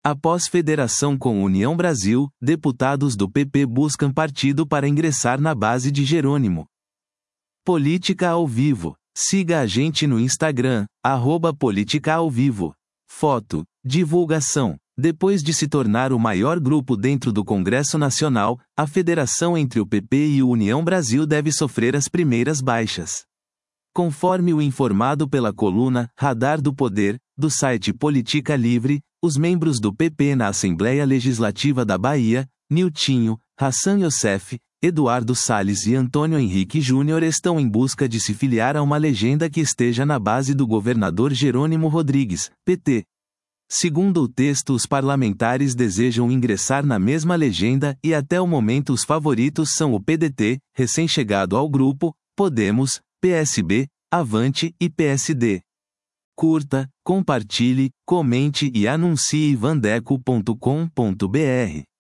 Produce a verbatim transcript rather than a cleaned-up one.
Após federação com União Brasil, deputados do P P buscam partido para ingressar na base de Jerônimo. Política ao vivo. Siga a gente no Instagram, arroba Política ao Vivo. Foto. Divulgação. Depois de se tornar o maior grupo dentro do Congresso Nacional, a federação entre o P P e o União Brasil deve sofrer as primeiras baixas. Conforme o informado pela coluna Radar do Poder, do site Política Livre, os membros do P P na Assembleia Legislativa da Bahia, Niltinho, Hassan Youssef, Eduardo Salles e Antônio Henrique Júnior estão em busca de se filiar a uma legenda que esteja na base do governador Jerônimo Rodrigues, P T. Segundo o texto, os parlamentares desejam ingressar na mesma legenda e até o momento os favoritos são o P D T, recém-chegado ao grupo, Podemos, P S B, Avante e P S D. Curta, compartilhe, comente e anuncie vandeco ponto com ponto br.